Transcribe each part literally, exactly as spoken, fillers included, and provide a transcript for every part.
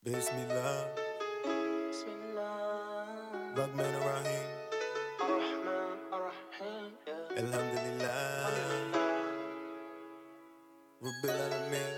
Bismillah, Bismillah, Rahman Rahim, Ar-Rahman, Ar-Rahim, yeah. Alhamdulillah, Rabbil Alameen.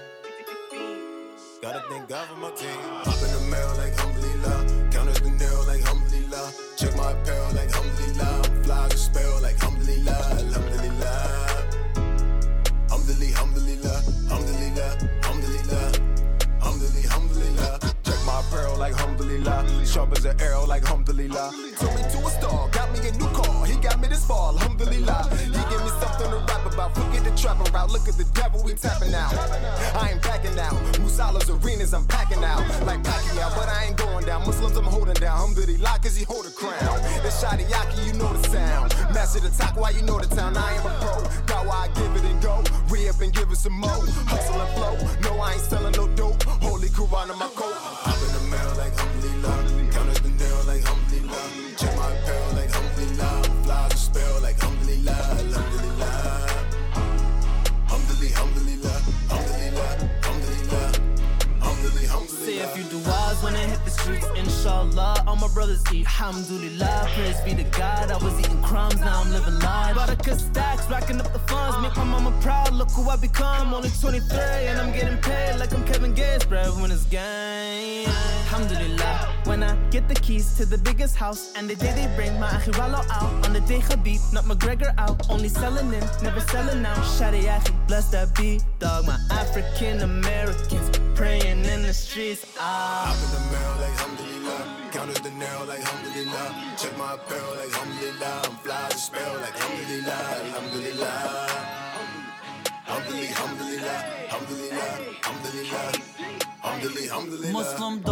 Gotta thank God for my king. Hop in the mail like Alhamdulillah, count as the nail like Alhamdulillah. Check my apparel like Alhamdulillah, I'm fly as a spell like Alhamdulillah, Alhamdulillah. Alhamdulillah, Alhamdulillah, Alhamdulillah, Alhamdulillah, Alhamdulillah, Alhamdulillah. Check my apparel like Alhamdulillah, sharp as an arrow like Alhamdulillah. Took me to a star, got me a new car, he got me this fall, Alhamdulillah. He gave me something to rap about, forget the trapping route, look at the devil, we tapping out. I ain't backing out, Musala's arenas, I'm packing out, like Pacquiao, but I ain't going down. Muslims I'm holding down, Alhamdulillah, cause he hold a crown. It's Shadi Yaki, you know the sound. Master the talk, why you know the town, I am a pro. Got why I give it and go, re-up and give it some more. Hustle and flow, no I ain't selling no dope. Holy Quran on my coat. Hop in the mail like Alhamdulillah, count as the nail like Alhamdulillah. Check my apparel like Alhamdulillah, fly as a spell like Alhamdulillah, Alhamdulillah. Alhamdulillah, Alhamdulillah, Alhamdulillah, Alhamdulillah, Alhamdulillah, Alhamdulillah. Say a few du'as when I hit the streets, inshallah. All my brothers eat, alhamdulillah. Praise be to God, I was eating crumbs, now I'm living large. Baraka stacks, racking up the funds, make my mama proud, look who I become. Only twenty-three and I'm getting paid like I'm Kevin Gates, breadwinner's game. Alhamdulillah, when I get the keys to the biggest house, and the day they bring my akhiralo out, on the day Khabib, not McGregor out, only selling in, never selling out. Shadi Akhi, bless that beat, dog, my African Americans praying in the streets. Ah. Hop in the mail like Alhamdulillah, count as the nail like Alhamdulillah. Check my apparel like Alhamdulillah, I'm fly as a spell like Alhamdulillah, Alhamdulillah. Alhamdulillah, Alhamdulillah, Alhamdulillah, Alhamdulillah, Alhamdulillah, Alhamdulillah. Muslim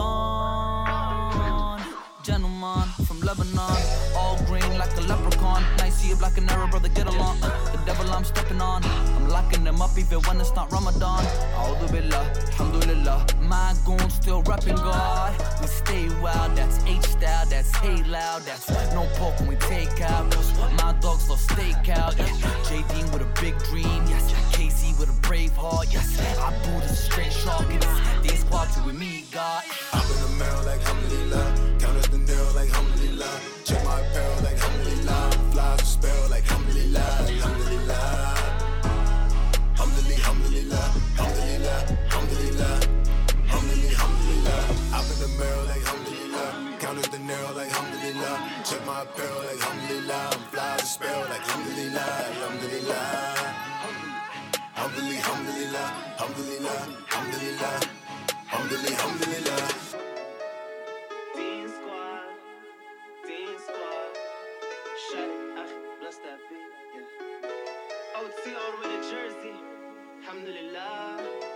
Dawn, gentleman from Lebanon, all green like a leprechaun. Nice see you black and Arab, brother, get along. Uh, the devil I'm stepping on, I'm locking them up even when it's not Ramadan. A'udhu billah, alhamdulillah, my goons still repping God. We stay wild, that's H-style, that's hey loud, that's no pork when we take out. Cause my dogs love steakout, yeah. J-Dean with a big dream, yes. K C with a brave heart, yes. I boot a straight shark, and it's these party with me, God. Hop in the mail like Alhamdulillah, count as the nail like Alhamdulillah. Check my apparel like Alhamdulillah, I'm fly as a spell like Alhamdulillah, Alhamdulillah. Alhamdulillah, Alhamdulillah, Alhamdulillah, Alhamdulillah, Alhamdulillah, Alhamdulillah. Hop in the mail like Alhamdulillah, count as the nail like Alhamdulillah. Check my apparel like Alhamdulillah, I'm fly as a spell like Alhamdulillah, Alhamdulillah. Alhamdulillah, Alhamdulillah, Alhamdulillah, Alhamdulillah, Alhamdulillah, Alhamdulillah. Dean Squad, Dean Squad, Shadi Akhi, bless that beat, yeah. O T all the way to Jersey, alhamdulillah.